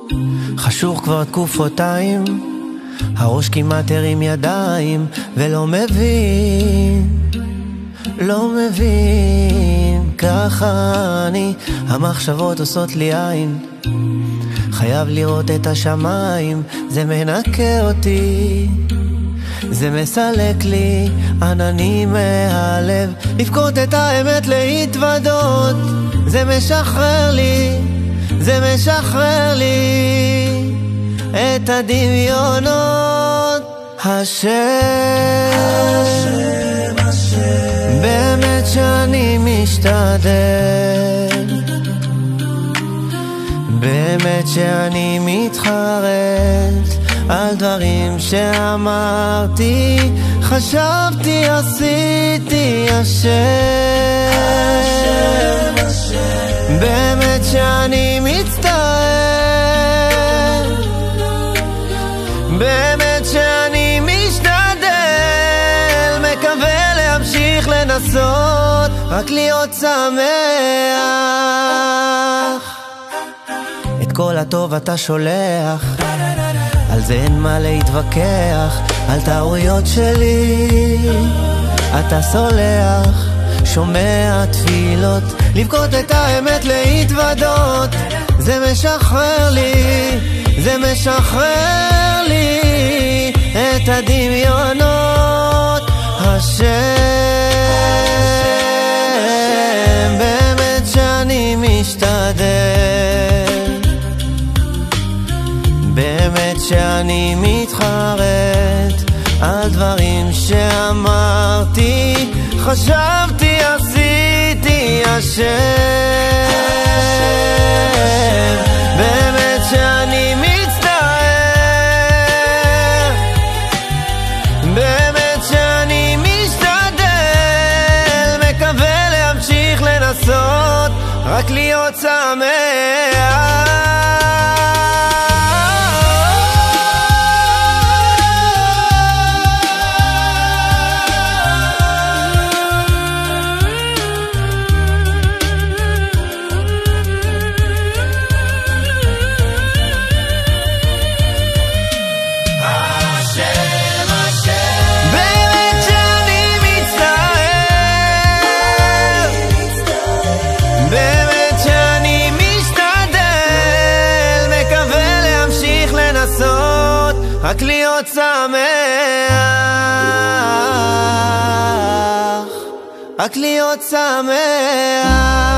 חשוך כבר תקופותיים, הראש כמעט הרים ידיים, ולא מבין, לא מבין, ככה אני, המחשבות עושות לי עין. חייב לראות את השמיים, זה מנקה אותי, זה מסלק לי עננים מהלב. לבכות את האמת, להתוודות, זה משחרר לי, זה משחרר לי את הדמיונות. השם, באמת שאני משתדל, באמת שאני מתחרט על דברים שאמרתי, חשבתי, עשיתי. השם, באמת שאני מצטער, באמת שאני משתדל, מקווה להמשיך לנסות רק להיות שמח. את כל הטוב אתה שולח, על זה אין מה להתווכח, על טעויות שלי אתה סולח. שומע תפילות, לבכות את האמת, להתוודות, זה משחרר לי, זה משחרר לי את הדמיונות. השם, באמת שאני משתדל, באמת שאני מתחרט על דברים שאמרתי, חשבתי, עשיתי. השם, באמת שאני מצטער, באמת שאני משתדל, מקווה להמשיך לנסות רק להיות שמח. רק להיות שמח, רק להיות שמח.